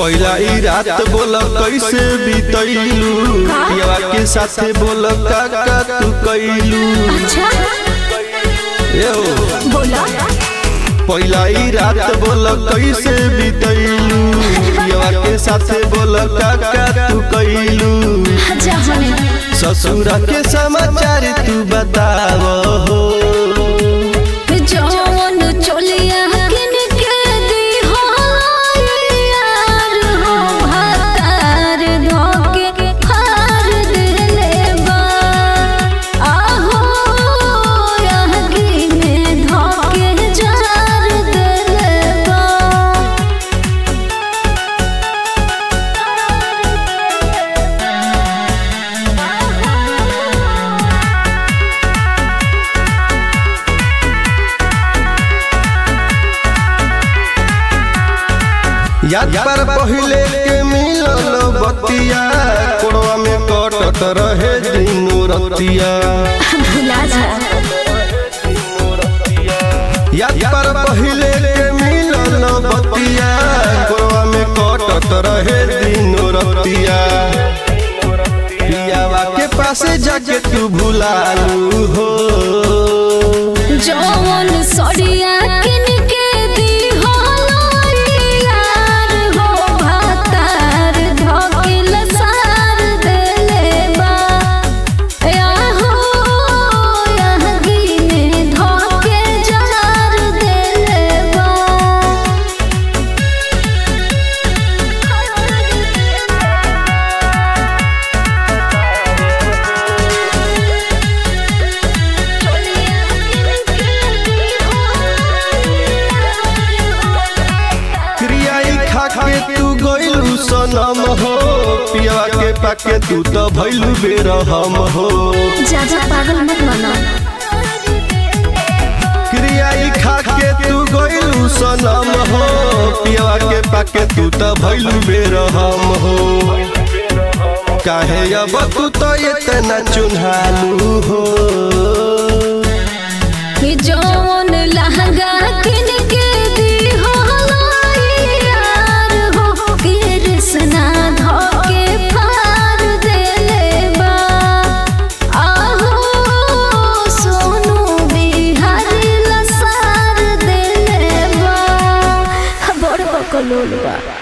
पहला ई रात बोल कैसे बीतैलू पियवा के साथे बोल का तू कैलू। अच्छा ए हो बोला पहला ई रात बोल कैसे बीतैलू पियवा के साथे बोल का तू कैलू। ससुर के समाचार तू बताव हो जौन चोलिया किन के दी हो यार हो भातार धोके फार देले बा आहो यही में धोके जार देले बा। याद पर पहले के मिलल बतिया कोड़वा में कटत रहे दिनो रतिया। भुला जा याद पर पहले के मिलल बतिया कोड़वा में कटत रहे दिनो रतिया। पियावा के पासे जाके तू भुलालू हो जौन सड़िया किन के दी हो यार हो भातार धोके लसार देले बा आहो यही में धोके जार देले बा। के तू गइलू सनम हो पियवा के पाके तू तो भइलू बेरहम हो। ज्यादा पागल मत बना क्रियाई खा के तू गइलू सनम हो पियवा के पाके तू तो भइलू बेरहम हो। काहे अब तू तो इतना चुन्हालू हो कि जौन लहंगा किन के दी हो यार हो कृष्णा धोके फार देले बा आहो सोनू बिहारी लसार देले बा बड़ बकलोल बा।